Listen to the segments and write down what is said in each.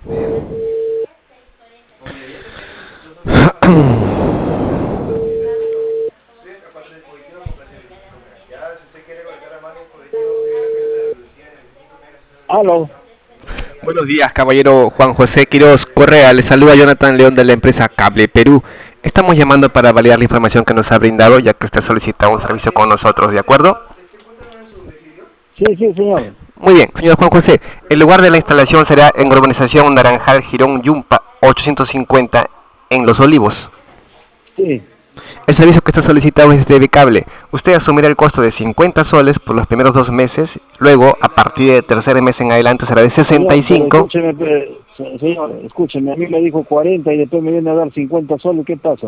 Aló. Buenos días, caballero Juan José Quiroz Correa. Le saluda Jonathan León de la empresa Cable Perú. Estamos llamando para validar la información que nos ha brindado, ya que usted solicita un servicio con nosotros, ¿de acuerdo? Sí, sí, señor. Muy bien, señor Juan José. El lugar de la instalación será en urbanización Naranjal Girón Yumpa 850 en Los Olivos. Sí. El servicio que está solicitado es de cable. Usted asumirá el costo de 50 soles por los primeros 2 meses, luego a partir del tercer mes en adelante será de Señor, 65. señor, escúcheme, a mí me dijo 40 y después me viene a dar 50 soles, ¿qué pasa?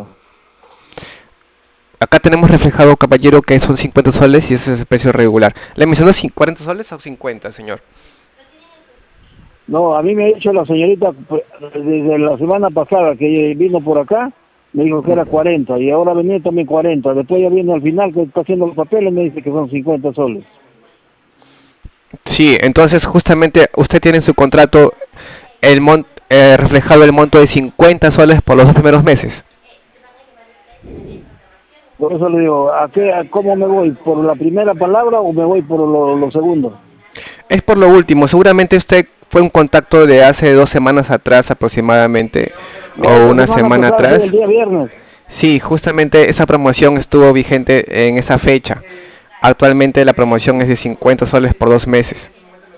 Acá tenemos reflejado, caballero, que son 50 soles y ese es el precio regular. ¿Le mencionó 40 soles o 50, señor? No, a mí me ha dicho la señorita desde la semana pasada que vino por acá, me dijo que era 40 y ahora venía también 40. Después ya viene al final que está haciendo los papeles y me dice que son 50 soles. Sí, entonces justamente usted tiene en su contrato reflejado el monto de 50 soles por los 2 primeros meses. Por eso le digo, ¿cómo me voy? ¿Por la primera palabra o me voy por lo segundo? Es por lo último, seguramente usted fue un contacto de hace 2 semanas atrás aproximadamente, No, o la una semana semana pasada, sí, el atrás. día viernes. Sí, justamente esa promoción estuvo vigente en esa fecha. Actualmente la promoción es de 50 soles por 2 meses.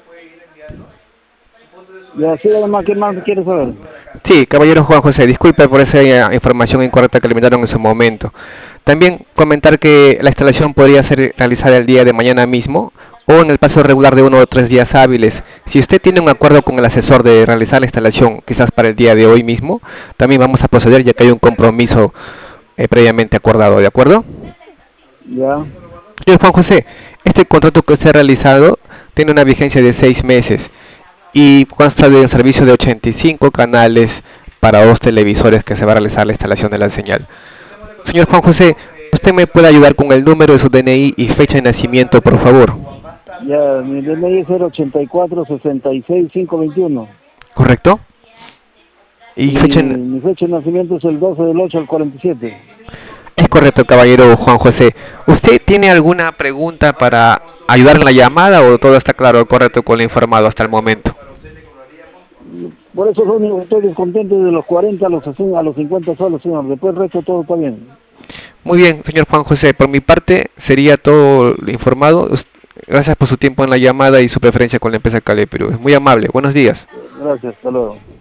Y así además, ¿qué más quieres saber? Sí, caballero Juan José, disculpe por esa información incorrecta que le brindaron en su momento. También comentar que la instalación podría ser realizada el día de mañana mismo o en el plazo regular de 1 o 3 días hábiles. Si usted tiene un acuerdo con el asesor de realizar la instalación, quizás para el día de hoy mismo, también vamos a proceder ya que hay un compromiso previamente acordado, ¿de acuerdo? Ya. Señor Juan José, este contrato que usted ha realizado tiene una vigencia de 6 meses y consta de un servicio de 85 canales para 2 televisores que se va a realizar la instalación de la señal. Señor Juan José, ¿usted me puede ayudar con el número de su DNI y fecha de nacimiento, por favor? Ya, mi DNI es 084 66 521. ¿Correcto? Y Y mi fecha de nacimiento es el 12 del 8 al 47. Es correcto, caballero Juan José. ¿Usted tiene alguna pregunta para ayudar en la llamada o todo está claro, correcto con lo informado hasta el momento? Por eso estoy descontento de los 40 a los 60, a los 50 soles, señor. Después el resto todo está bien. Muy bien, señor Juan José. Por mi parte sería todo lo informado. Gracias por su tiempo en la llamada y su preferencia con la empresa Cable Perú. Es muy amable. Buenos días. Gracias, hasta luego.